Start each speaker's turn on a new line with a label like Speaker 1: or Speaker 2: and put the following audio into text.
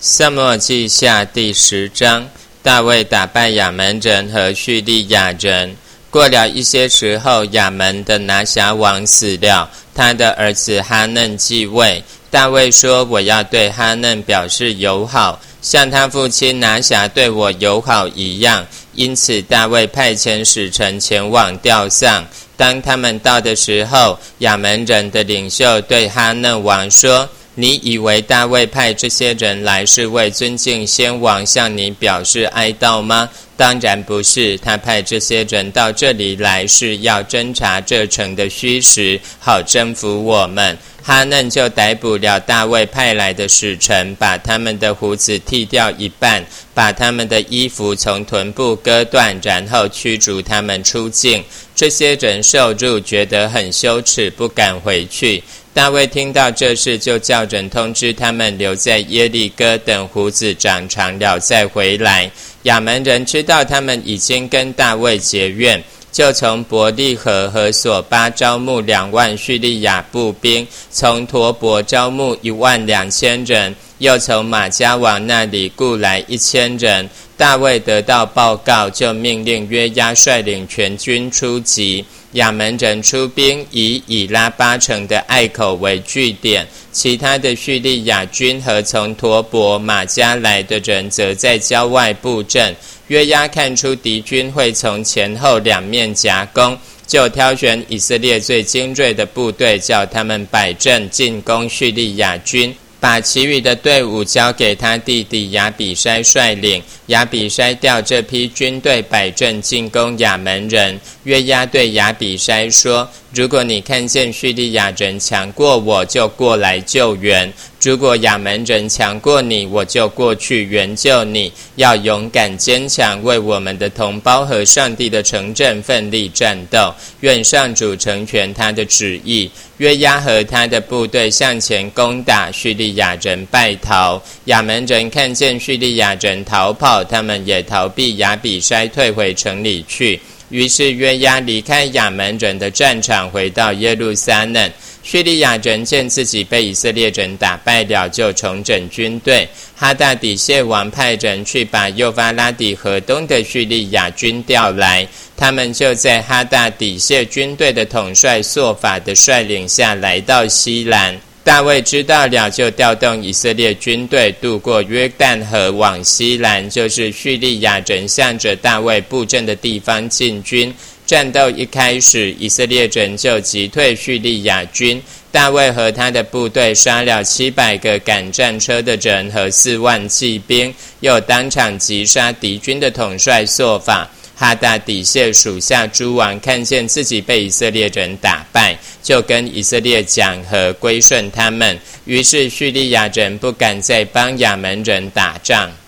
Speaker 1: 撒母耳记下第10章，大卫打败亚门人和叙利亚人。过了一些时候，亚门的拿辖王死了，他的儿子哈嫩继位。大卫说：我要对哈嫩表示友好，像他父亲拿辖对我友好一样。因此大卫派遣使臣前往吊丧。当他们到的时候，亚门人的领袖对哈嫩王说：你以为大卫派这些人来是为尊敬先王向你表示哀悼吗？当然不是，他派这些人到这里来是要侦查这城的虚实，好征服我们。哈嫩就逮捕了大卫派来的使臣，把他们的胡子剃掉一半，把他们的衣服从臀部割断，然后驱逐他们出境。这些人受辱，觉得很羞耻，不敢回去。大卫听到这事，就叫人通知他们留在耶利哥，等胡子长长了再回来。亚门人知道他们已经跟大卫结怨，就从伯利河和索巴招募2万叙利亚步兵，从陀伯招募12000人，又从马加王那里雇来1000人。大卫得到报告，就命令约押率领全军出击。亚门人出兵，以以拉巴城的隘口为据点，其他的叙利亚军和从陀伯、马加来的人则在郊外布阵。约押看出敌军会从前后2面夹攻，就挑选以色列最精锐的部队，叫他们摆阵进攻叙利亚军，把其余的队伍交给他弟弟亚比筛率领。亚比筛调这批军队摆阵进攻亚门人。约押对亚比筛说：如果你看见叙利亚人强过我，就过来救援；如果亚门人强过你，我就过去援救你。要勇敢坚强，为我们的同胞和上帝的城镇奋力战斗。愿上主成全他的旨意。约押和他的部队向前攻打，叙利亚人败逃。亚门人看见叙利亚人逃跑，他们也逃避亚比筛，退回城里去。于是约押离开亚门人的战场，回到耶路撒冷。叙利亚人见自己被以色列人打败了，就重整军队。哈大底谢王派人去把幼发拉底河东的叙利亚军调来，他们就在哈大底谢军队的统帅朔法的率领下来到西兰。大卫知道了，就调动以色列军队渡过约旦河往西兰，就是叙利亚人向着大卫布阵的地方进军。战斗一开始，以色列人就击退叙利亚军。大卫和他的部队杀了700个赶战车的人和4万骑兵，又当场击杀敌军的统帅朔法。哈大底谢属下诸王看见自己被以色列人打败，就跟以色列讲和，归顺他们。于是叙利亚人不敢再帮亚门人打仗。